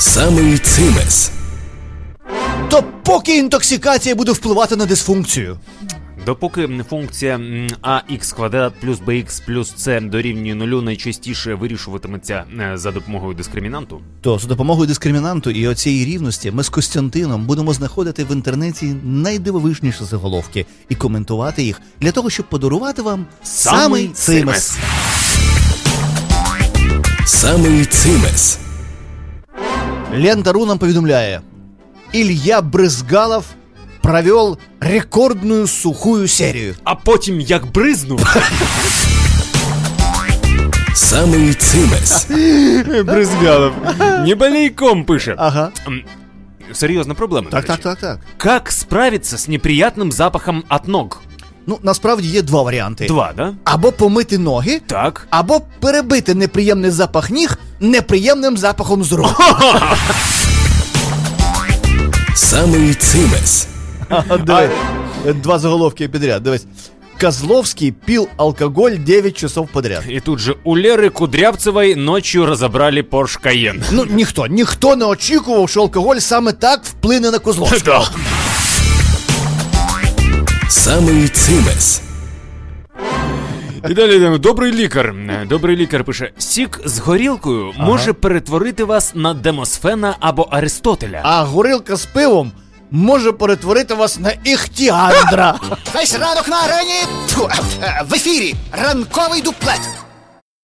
Самий цимес. То поки інтоксикація буде впливати на дисфункцію. Допоки функція ax квадрат плюс bx плюс c дорівнює нулю найчастіше вирішуватиметься за допомогою дискримінанту. То за допомогою дискримінанту і оцієї рівності ми з Костянтином будемо знаходити в інтернеті найдивовижніші заголовки і коментувати їх для того, щоб подарувати вам самий цимес. Самий цимес. Лента.ру нам повідомляє: Илья Брызгалов провел рекордную сухую серию. А потім як бризнув. Самий цимес. Брызгалов. Не болейком пише. Ага. Серйозна проблема. Так. Как справиться с неприятным запахом от ног? Ну, насправді є два варіанти. Два, да? Або помити ноги, Так. або перебити неприємний запах ніг неприємним запахом з рук. Самий цимес. Диви, два заголовки підряд, дивись. Козловский пил алкоголь 9 часов подряд. И тут же у Леры Кудрявцевой ночью разобрали Porsche Cayenne. Ну, ніхто не очікував, що алкоголь саме так вплине на Козловського. Самий цимес. І далі йдемо. Добрий лікар пише: сік з горілкою може перетворити вас на Демосфена або Аристотеля. А горілка з пивом може перетворити вас на Іхтіандра. Весь ранок на арені в ефірі ранковий дуплет.